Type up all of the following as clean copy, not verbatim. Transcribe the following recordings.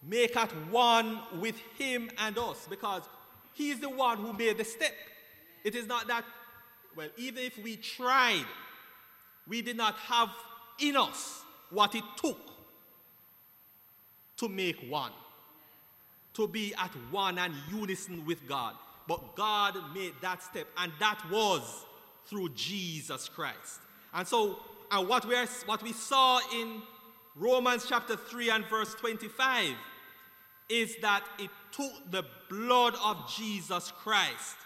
make at one with him and us, because he is the one who made the step. It is not that, well, even if we tried, we did not have in us what it took to make one, to be at one and unison with God. But God made that step, and that was through Jesus Christ. And so, what we saw in Romans chapter 3 and verse 25 is that it took the blood of Jesus Christ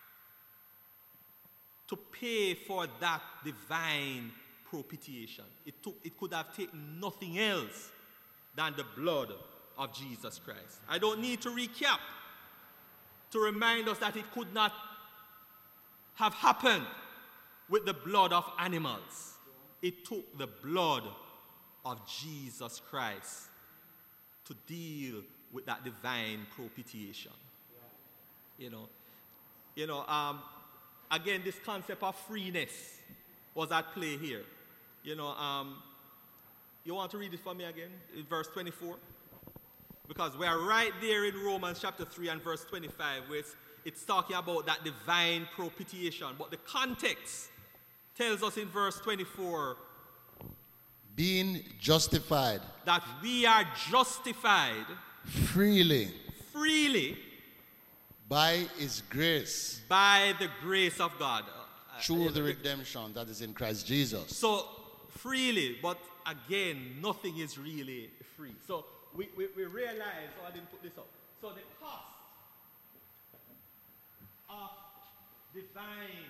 to pay for that divine propitiation. It could have taken nothing else than the blood of Jesus Christ. I don't need to recap to remind us that it could not have happened with the blood of animals. It took the blood of Jesus Christ to deal with that divine propitiation. Again, this concept of freeness was at play here. You want to read it for me again, in verse 24? Because we are right there in Romans chapter 3 and verse 25, where it's talking about that divine propitiation. But the context tells us in verse 24, being justified, that we are justified freely by his grace, by the grace of God, through the redemption that is in Christ Jesus. So freely, but again, nothing is really free. So we realize, I didn't put this up. So the cost of divine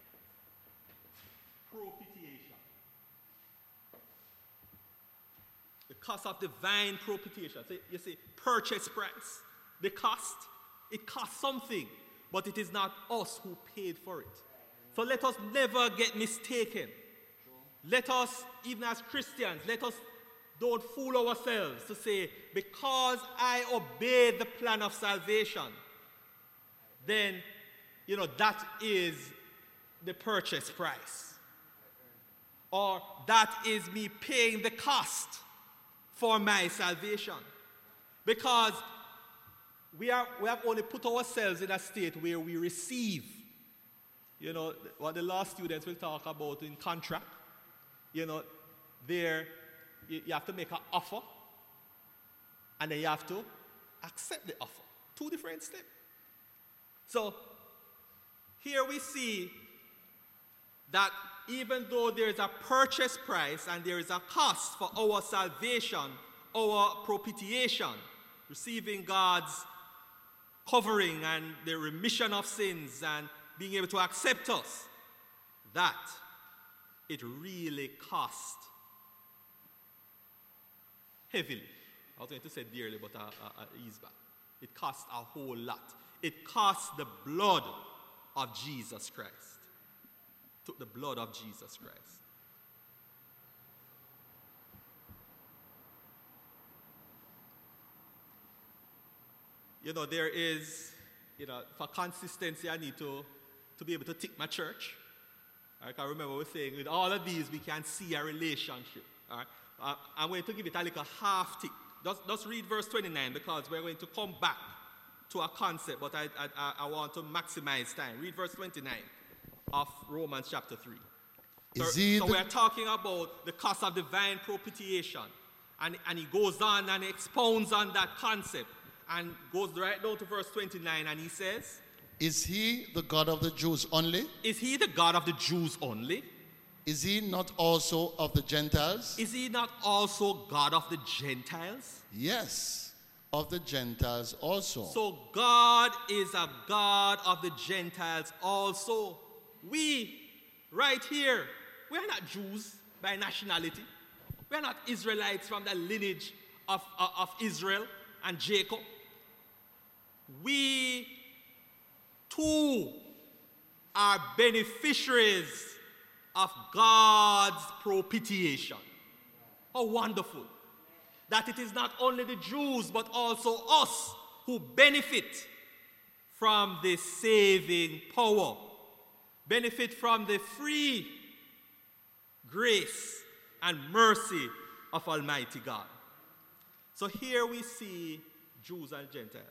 propitiation. The cost of divine propitiation. So you see, purchase price. The cost, it costs something, but it is not us who paid for it. So let us never get mistaken. Let us, even as Christians, don't fool ourselves to say, because I obeyed the plan of salvation, then, that is the purchase price. Or that is me paying the cost for my salvation. Because we have only put ourselves in a state where we receive. What the law students will talk about in contract. There you have to make an offer, and then you have to accept the offer. Two different steps. So here we see that even though there is a purchase price and there is a cost for our salvation, our propitiation, receiving God's covering and the remission of sins and being able to accept us, that it really cost heavily. I was going to say dearly, but I ease back. It cost a whole lot. It cost the blood of Jesus Christ. Took the blood of Jesus Christ. There is, for consistency, I need to be able to tick my church. I can remember we were saying, with all of these, we can see a relationship. All right? I'm going to give it a little half tick. Just read verse 29, because we're going to come back to a concept, but I want to maximize time. Read verse 29 of Romans chapter 3. So we're talking about the cost of divine propitiation. And he goes on and expounds on that concept. And goes right down to verse 29, and he says, is he the God of the Jews only? Is he the God of the Jews only? Is he not also of the Gentiles? Is he not also God of the Gentiles? Yes, of the Gentiles also. So God is a God of the Gentiles also. We, right here, we are not Jews by nationality. We are not Israelites from the lineage of Israel and Jacob. We too are beneficiaries of God's propitiation. How wonderful that it is not only the Jews but also us who benefit from this saving power, benefit from the free grace and mercy of Almighty God. So here we see Jews and Gentiles.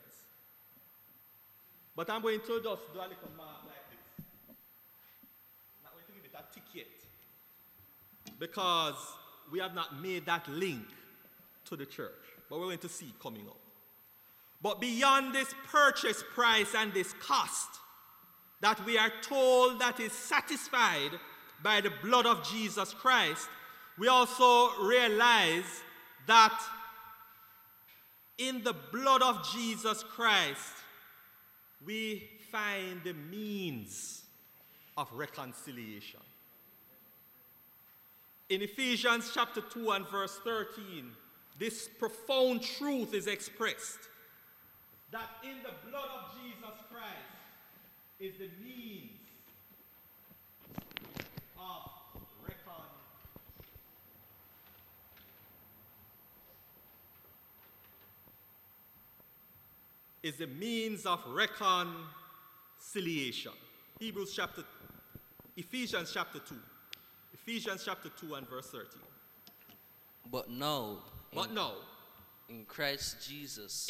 But I'm going to just do a little mark like this. I'm not going to give it a tick yet. Because we have not made that link to the church. But we're going to see it coming up. But beyond this purchase price and this cost that we are told that is satisfied by the blood of Jesus Christ, we also realize that in the blood of Jesus Christ, we find the means of reconciliation. In Ephesians chapter 2 and verse 13, this profound truth is expressed, that in the blood of Jesus Christ is the means of reconciliation. Ephesians chapter 2. Ephesians chapter 2 and verse 13. But now, in Christ Jesus,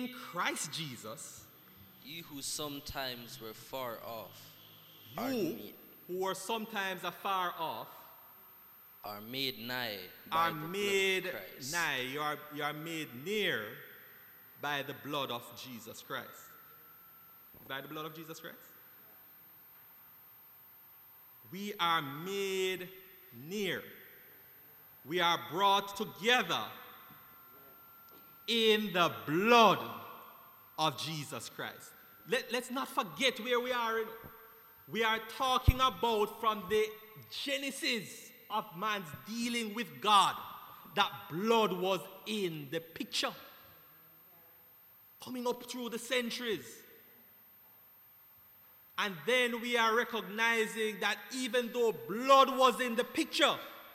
ye who sometimes were far off, who were sometimes afar off, are made nigh are by the made blood of Christ. nigh, you are made near by the blood of Jesus Christ. By the blood of Jesus Christ? We are made near. We are brought together in the blood of Jesus Christ. Let's not forget where we are. We are talking about from the genesis of man's dealing with God. That blood was in the picture. Coming up through the centuries. And then we are recognizing that even though blood was in the picture,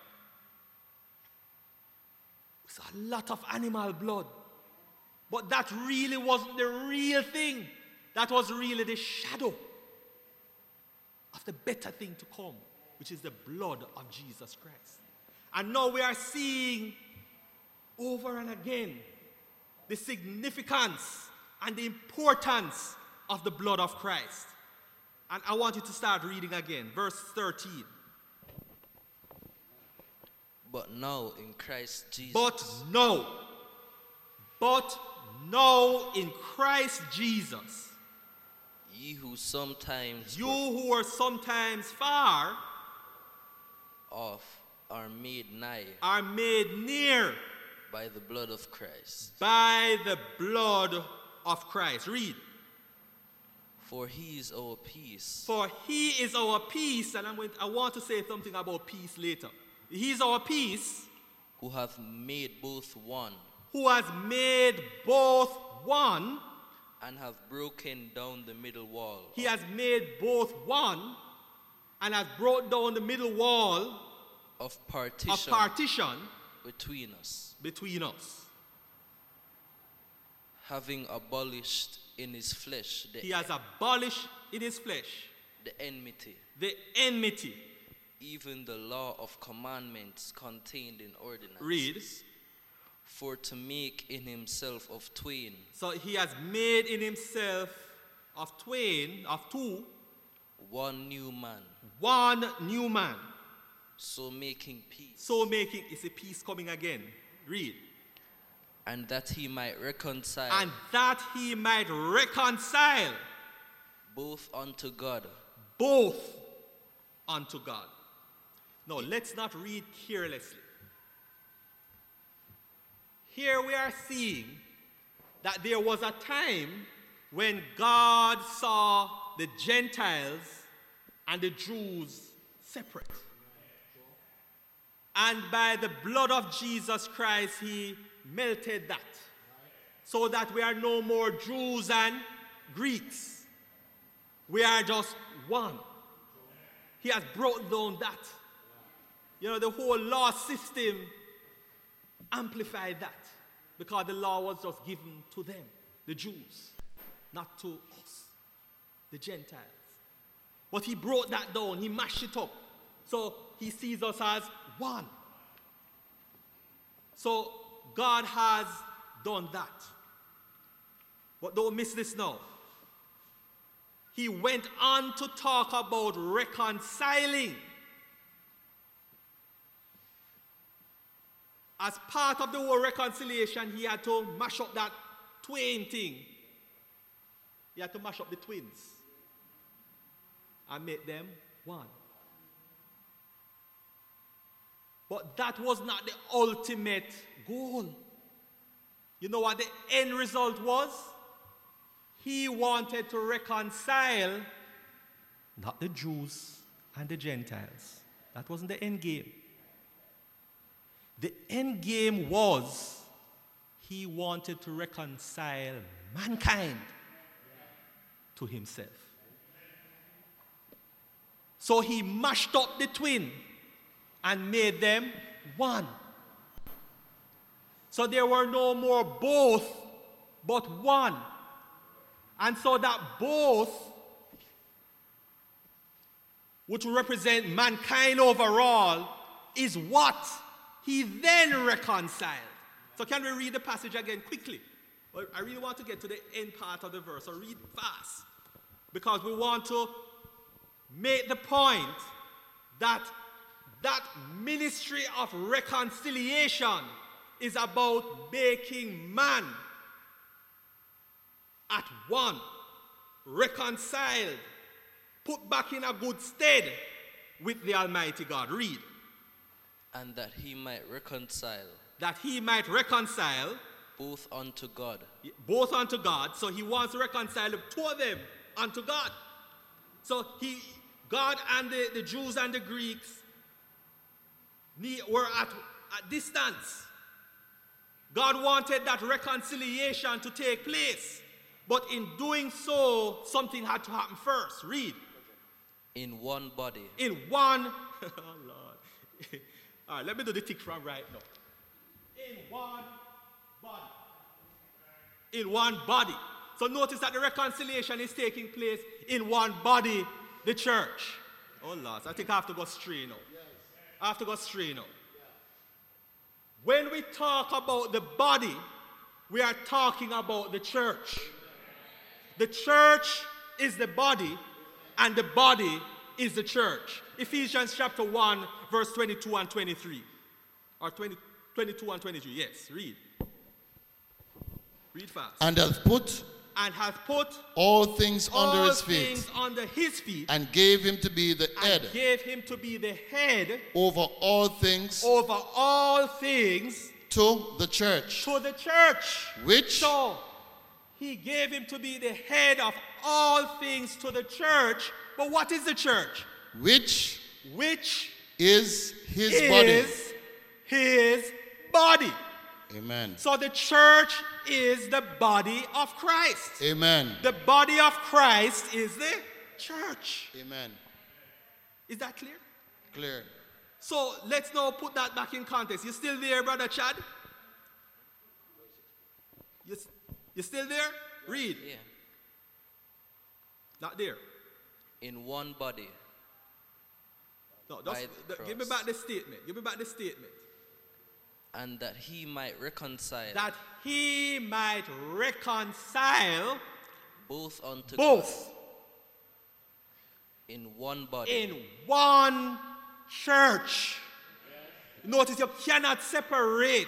it's a lot of animal blood. But that really wasn't the real thing. That was really the shadow of the better thing to come, which is the blood of Jesus Christ. And now we are seeing over and again the significance and the importance of the blood of Christ. And I want you to start reading again, verse 13. But now in Christ Jesus. But now in Christ Jesus. Ye who sometimes who are sometimes far off are made nigh. Are made near. By the blood of Christ. By the blood of Christ. Read. For he is our peace. For he is our peace. And I want to say something about peace later. He is our peace. Who hath made both one. Who has made both one. And hath broken down the middle wall. He has made both one. And has brought down the middle wall. Of partition. Between us. Having abolished in his flesh. He has abolished in his flesh. The enmity. Even the law of commandments contained in ordinances. Read. For to make in himself of twain. So he has made in himself of twain, of two. One new man. So making peace. It's a peace coming again. Read. And that he might reconcile. Both unto God. No, let's not read carelessly. Here we are seeing that there was a time when God saw the Gentiles and the Jews separate. And by the blood of Jesus Christ, he melted that. So that we are no more Jews and Greeks. We are just one. He has brought down that. The whole law system amplified that. Because the law was just given to them, the Jews, not to us, the Gentiles. But he brought that down, he mashed it up. So he sees us as one. So God has done that. But don't miss this now. He went on to talk about reconciling. As part of the whole reconciliation, he had to mash up that twain thing. He had to mash up the twins and make them one. But that was not the ultimate goal. You know what the end result was? He wanted to reconcile not the Jews and the Gentiles. That wasn't the end game. The end game was he wanted to reconcile mankind to himself. So he mashed up the twin and made them one. So there were no more both, but one. And so that both, which represent mankind overall, is what he then reconciled. So can we read the passage again quickly? Well, I really want to get to the end part of the verse, so read fast. Because we want to make the point that that ministry of reconciliation is about making man at one, reconciled, put back in a good stead with the Almighty God. Read. And that he might reconcile. That he might reconcile. Both unto God. Both unto God. So he wants to reconcile the two of them unto God. So God and the Jews and the Greeks were at distance. God wanted that reconciliation to take place. But in doing so, something had to happen first. Read. In one body. In one. Oh, Lord. All right, let me do the tick from right now. In one body. In one body. So notice that the reconciliation is taking place in one body, the church. Oh, Lord. So I think I have to go straight now. I have to go straight now. When we talk about the body, we are talking about the church. The church is the body, and the body is the church. Ephesians chapter 1, verse 22 and 23. Or 22 and 23, yes, read. Read fast. And hath put all things under his feet, and gave him to be the head. Gave him to be the head over all things. Over all things. To the church. To the church. Which. So, he gave him to be the head of all things to the church. But what is the church? Which is his body. His body. Amen. So the church is the body of Christ. Amen. The body of Christ is the church. Amen. Is that clear? Clear. So let's now put that back in context. You still there, Brother Chad? You still there? Read. Yeah. Not there. In one body. No, give me back the statement. Give me back the statement. And that he might reconcile. That he might reconcile. Both unto both. God. In one body. In one church. Notice you cannot separate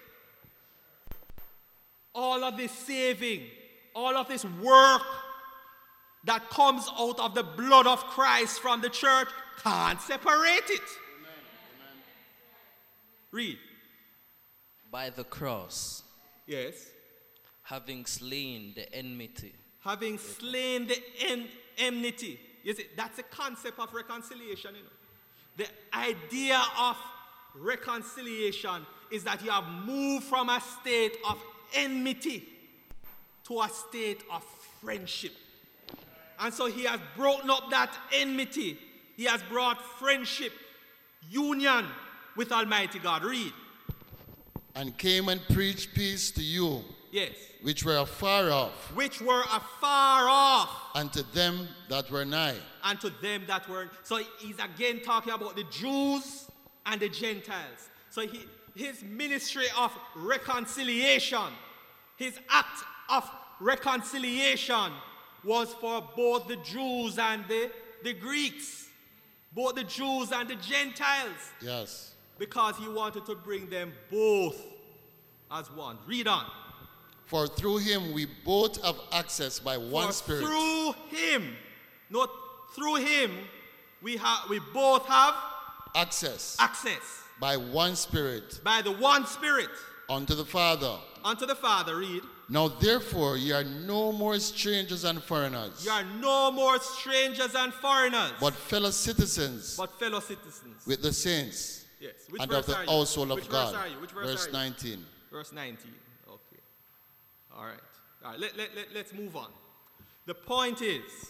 all of this saving, all of this work that comes out of the blood of Christ from the church. Can't separate it. Amen. Read. By the cross. Yes. Having slain the enmity. Having slain the enmity. You see, that's the concept of reconciliation. You know. The idea of reconciliation is that you have moved from a state of enmity to a state of friendship. And so he has broken up that enmity. He has brought friendship, union with Almighty God. Read. And came and preached peace to you. Yes. Which were afar off. Which were afar off. And to them that were nigh. And to them that were. So he's again talking about the Jews and the Gentiles. So his ministry of reconciliation His act of reconciliation was for both the Jews and the Greeks, both the Jews and the Gentiles. Yes. Because he wanted to bring them both as one. Read on. For through him we both have access by one Spirit. Through him, not through him, we both have access. Access. By one Spirit. By the one Spirit. Unto the Father. Unto the Father, read. Now therefore ye are no more strangers and foreigners. You are no more strangers and foreigners. But fellow citizens. But fellow citizens. With the saints. Yes. Which and verse of the are you? household of Which God. Verse are you? Which verse verse are you? 19. Verse 19. Okay. All right. All right. Let's move on. The point is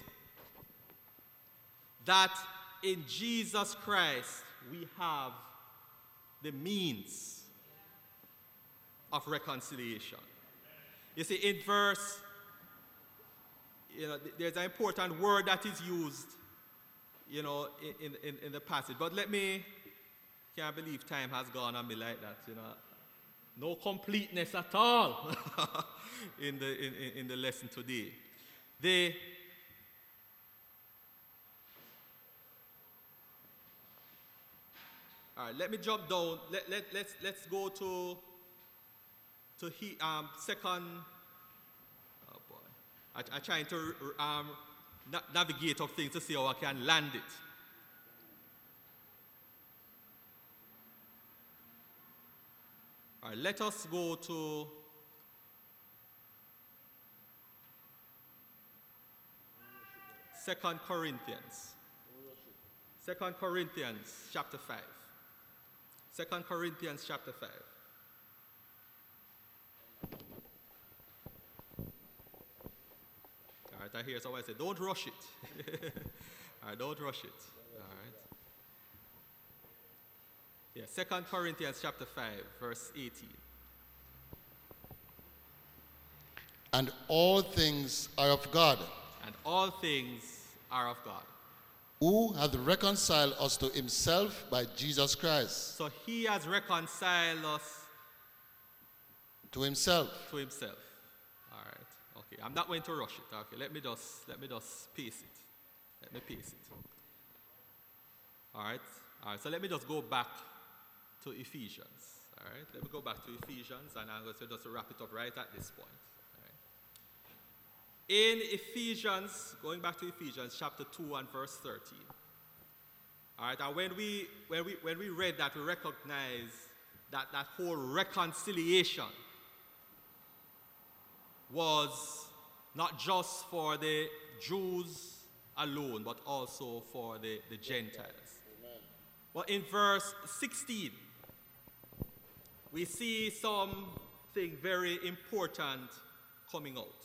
that in Jesus Christ we have the means of reconciliation. You see, in verse, there's an important word that is used, in the passage. But can't believe time has gone on me like that, No completeness at all in the lesson today. All right, let me jump down. Let's go to second. Oh boy, I'm trying to navigate of things to see how I can land it. All right, let us go to Second Corinthians. 2 Corinthians chapter 5. 2 Corinthians chapter 5. All right, I hear someone say, don't rush it. All right, don't rush it. All right. Yeah, 2 Corinthians chapter 5, verse 18. And all things are of God. And all things are of God. Who hath reconciled us to himself by Jesus Christ. So he has reconciled us to himself. To himself. All right. Okay. I'm not going to rush it. Okay. Let me just pace it. Let me pace it. All right. All right. So let me just go back to Ephesians. All right. Let me go back to Ephesians, and I'm going to just wrap it up right at this point. In Ephesians, going back to Ephesians chapter 2 and verse 13. All right, and when we read that, we recognize that whole reconciliation was not just for the Jews alone, but also for the Gentiles. Amen. Well, in verse 16, we see something very important coming out.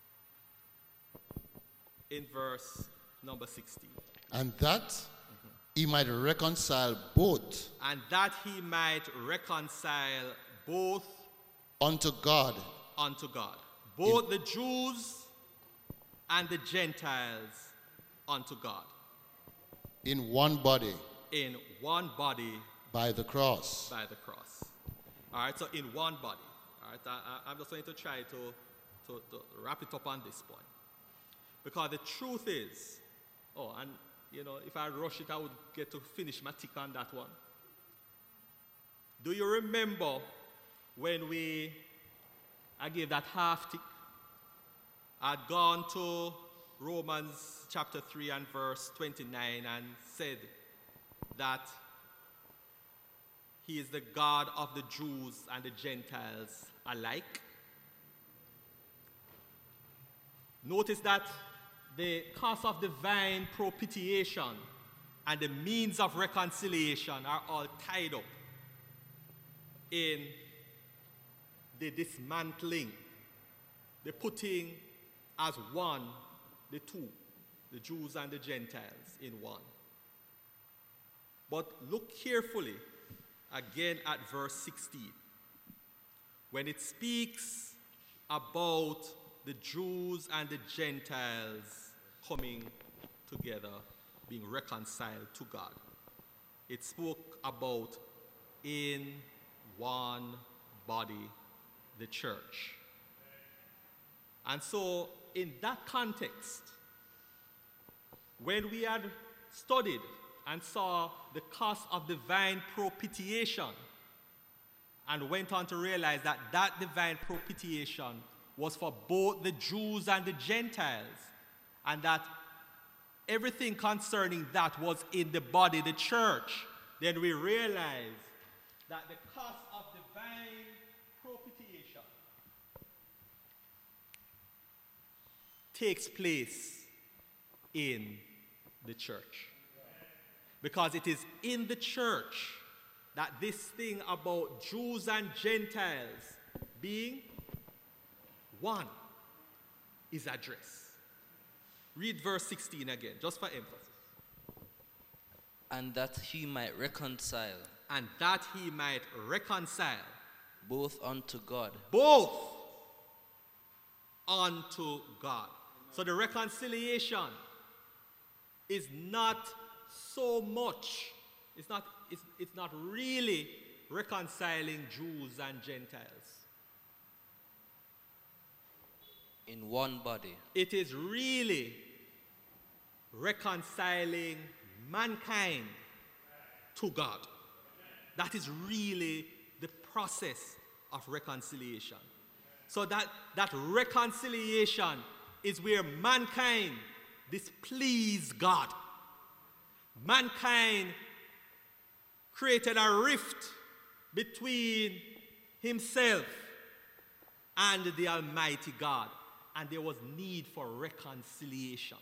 In verse number 16. And that he might reconcile both. And that he might reconcile both unto God. Unto God. Both the Jews and the Gentiles unto God. In one body. In one body. By the cross. By the cross. All right, so in one body. All right, I'm just going to try to wrap it up on this point. Because the truth is, if I rush it, I would get to finish my tick on that one. Do you remember when I gave that half tick? I'd gone to Romans chapter 3 and verse 29 and said that he is the God of the Jews and the Gentiles alike. Notice that the cause of divine propitiation and the means of reconciliation are all tied up in the dismantling, the putting as one, the two, the Jews and the Gentiles in one. But look carefully again at verse 16. When it speaks about the Jews and the Gentiles coming together, being reconciled to God. It spoke about in one body, the church. And so, in that context, when we had studied and saw the cost of divine propitiation, and went on to realize that that divine propitiation was for both the Jews and the Gentiles, and that everything concerning that was in the body, the church, then we realized that the cost of divine propitiation takes place in the church. Because it is in the church that this thing about Jews and Gentiles being one is addressed. Read verse 16 again, just for emphasis. And that he might reconcile. And that he might reconcile. Both unto God. Both unto God. So the reconciliation is not so much, it's not really reconciling Jews and Gentiles. In one body. It is really reconciling mankind to God. That is really the process of reconciliation. So that reconciliation is where mankind displeased God. Mankind created a rift between himself and the Almighty God, and there was need for reconciliation.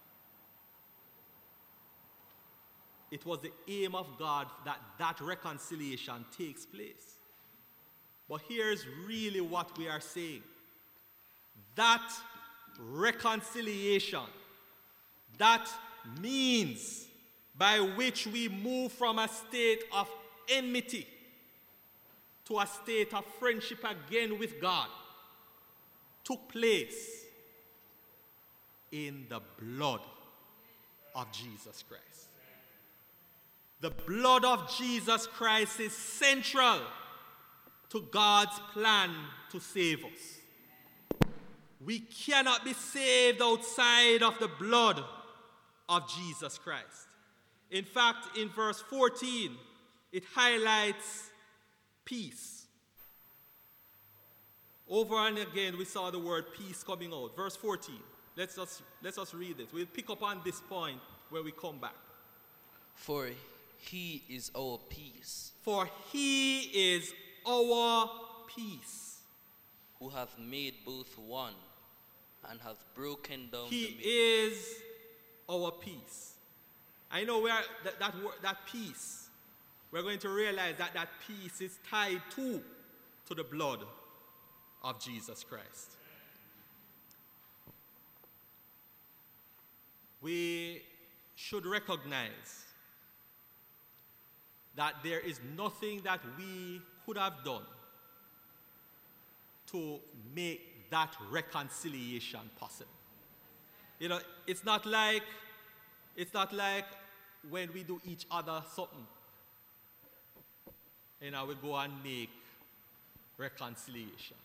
It was the aim of God that reconciliation takes place. But here's really what we are saying. That reconciliation, that means by which we move from a state of enmity to a state of friendship again with God, took place in the blood of Jesus Christ. The blood of Jesus Christ is central to God's plan to save us. We cannot be saved outside of the blood of Jesus Christ. In fact, in verse 14, it highlights peace. Over and again, we saw the word peace coming out. Verse 14. Let's just read it. We'll pick up on this point when we come back. For he is our peace. For he is our peace. Who hath made both one and hath broken down he the middle. He is our peace. I know where that peace, we're going to realize that peace is tied to the blood of Jesus Christ. We should recognize that there is nothing that we could have done to make that reconciliation possible. You know, it's not like when we do each other something, you know, we go and make reconciliation.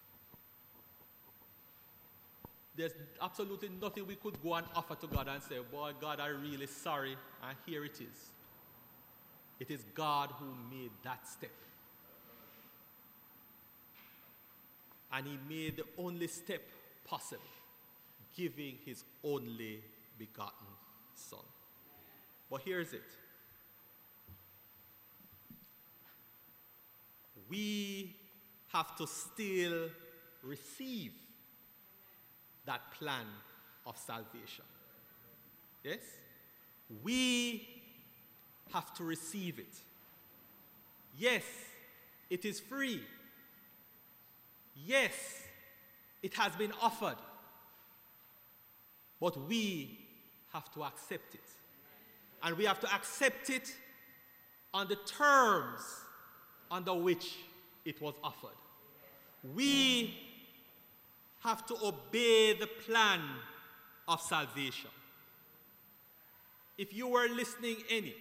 There's absolutely nothing we could go and offer to God and say, boy, God, I'm really sorry, and here it is. It is God who made that step. And he made the only step possible, giving his only begotten Son. But here's it. We have to still receive that plan of salvation. Yes? We have to receive it. Yes, it is free. Yes, it has been offered. But we have to accept it. And we have to accept it on the terms under which it was offered. We have to obey the plan of salvation. If you were listening any,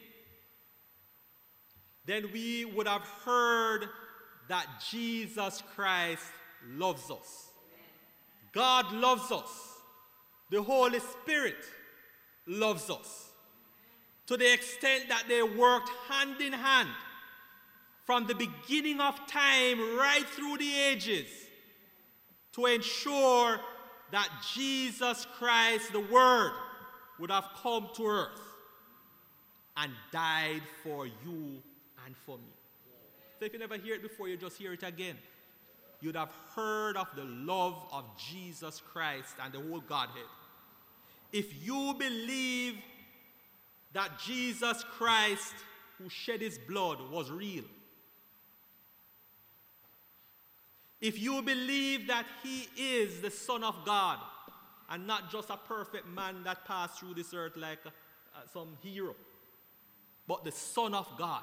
then we would have heard that Jesus Christ loves us. God loves us. The Holy Spirit loves us. To the extent that they worked hand in hand from the beginning of time right through the ages to ensure that Jesus Christ, the Word, would have come to earth and died for you and for me. So if you never hear it before, you just hear it again. You'd have heard of the love of Jesus Christ and the whole Godhead. If you believe that Jesus Christ, who shed his blood, was real, if you believe that he is the Son of God and not just a perfect man that passed through this earth like some hero, but the Son of God,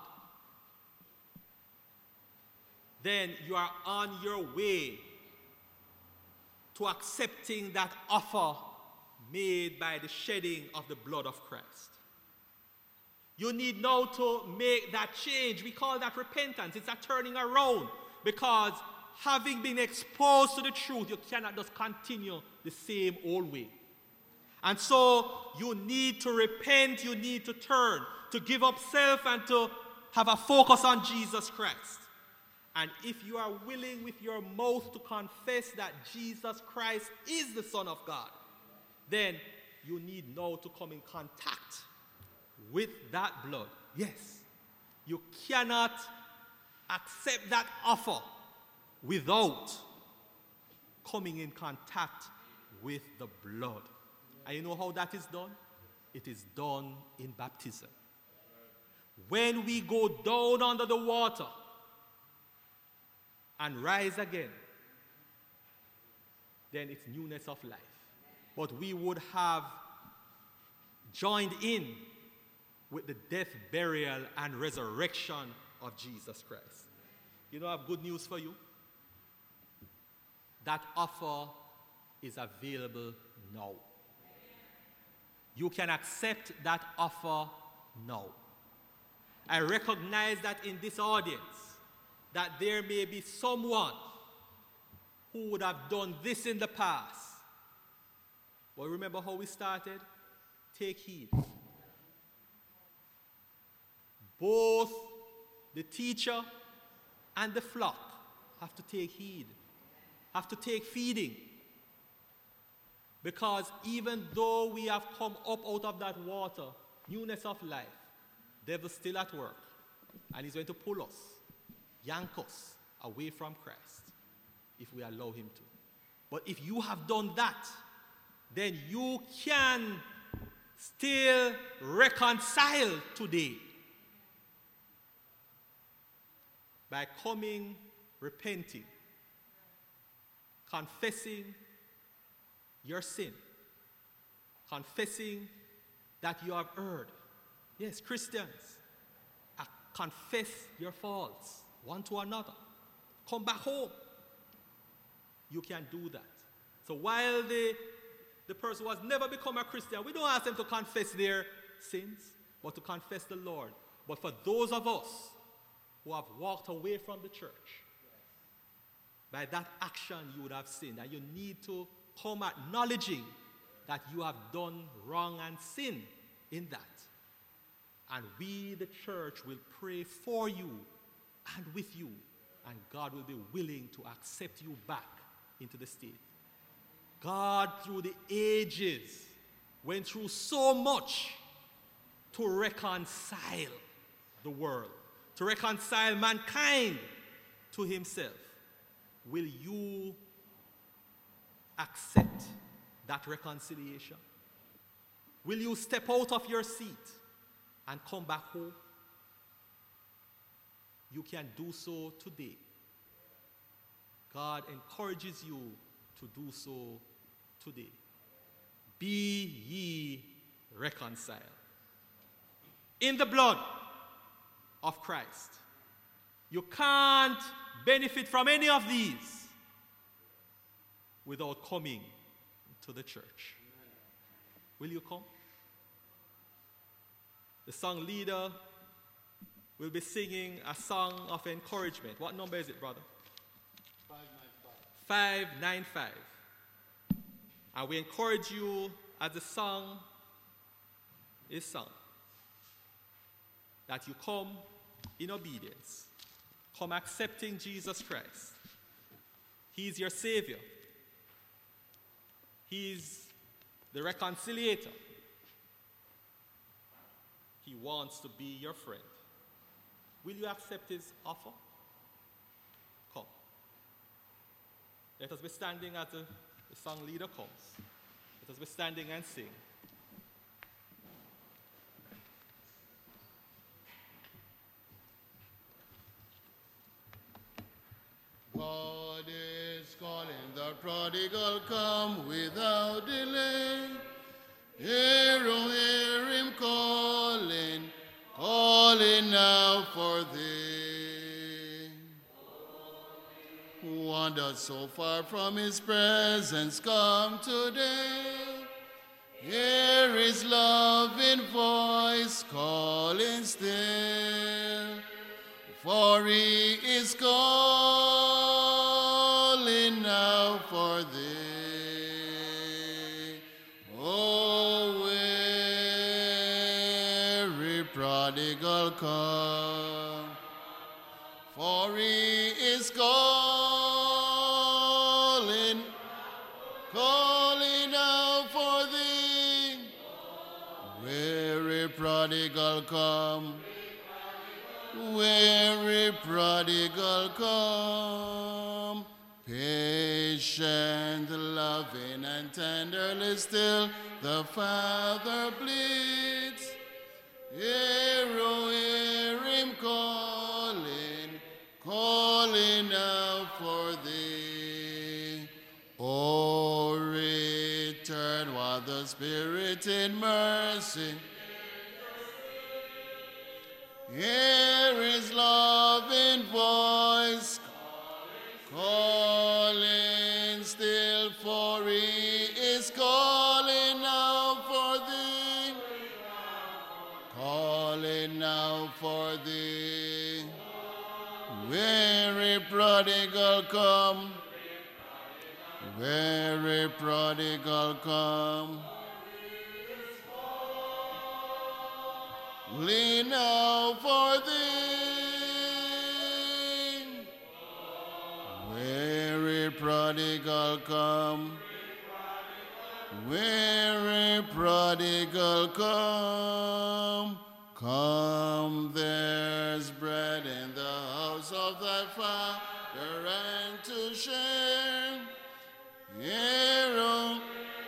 then you are on your way to accepting that offer made by the shedding of the blood of Christ. You need now to make that change. We call that repentance. It's a turning around, because having been exposed to the truth, you cannot just continue the same old way. And so you need to repent, you need to turn, to give up self and to have a focus on Jesus Christ. And if you are willing with your mouth to confess that Jesus Christ is the Son of God, then you need now to come in contact with that blood. Yes, you cannot accept that offer without coming in contact with the blood. And you know how that is done? It is done in baptism. When we go down under the water and rise again, then it's newness of life. But we would have joined in with the death, burial, and resurrection of Jesus Christ. You know, I have good news for you. That offer is available now. You can accept that offer now. I recognize that in this audience, that there may be someone who would have done this in the past. But remember how we started? Take heed. Both the teacher and the flock have to take heed, have to take feeding. Because even though we have come up out of that water, newness of life, devil's still at work. And he's going to pull us, yank us away from Christ if we allow him to. But if you have done that, then you can still reconcile today by coming, repenting, confessing your sin, confessing that you have erred. Yes, Christians, confess your faults one to another. Come back home. You can do that. So while the person who has never become a Christian, we don't ask them to confess their sins, but to confess the Lord. But for those of us who have walked away from the church, by that action you would have sinned, and you need to come acknowledging that you have done wrong and sin in that. And we, the church, will pray for you and with you, and God will be willing to accept you back into the state. God, through the ages, went through so much to reconcile the world, to reconcile mankind to himself. Will you accept that reconciliation? Will you step out of your seat and come back home? You can do so today. God encourages you to do so today. Be ye reconciled in the blood of Christ. You can't benefit from any of these without coming to the church. Will you come? The song leader will be singing a song of encouragement. What number is it, brother? 595. 595. And we encourage you, as the song is sung, that you come in obedience, come accepting Jesus Christ. He is your Savior. He is the reconciliator. He wants to be your friend. Will you accept his offer? Come. Let us be standing as the song leader comes. Let us be standing and sing. God is calling the prodigal, come without delay. Hear, oh, hear him calling, calling now for thee. Wandered so far from his presence, come today. Hear his loving voice calling still, for he is calling now for thee. Oh, weary prodigal, come, for he is calling, calling out for thee. Weary prodigal, come, weary prodigal, come, patient, loving, and tenderly still the Father pleads. Hear, oh, hear him calling, calling out for thee. Oh, return while the Spirit in mercy hear his loving voice calling still, for he is calling now for thee, calling now for thee. Weary prodigal, come, weary prodigal, come, lean out for thee. Weary prodigal, come, weary prodigal, come, come, there's bread in the house of thy Father, and to share. Hear, oh,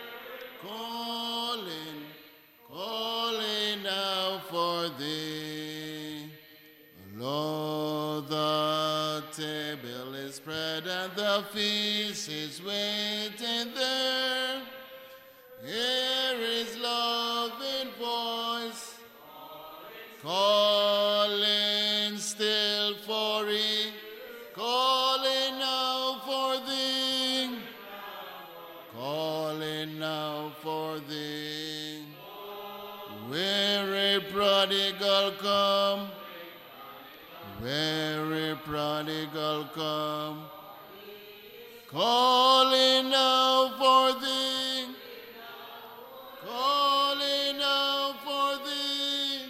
calling, calling out for thee. Lo, the table is spread and the feast is waiting there. Hear his loving voice calling still, for he calling out for thee, calling out for thee. Weary prodigal, come, weary prodigal, come, calling out for thee, calling out for thee.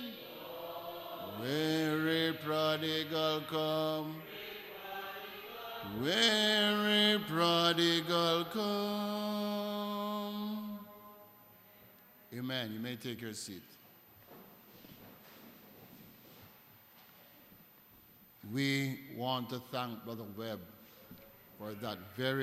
Weary prodigal, come, weary prodigal, come. Amen. You may take your seat. We want to thank Brother Webb for that very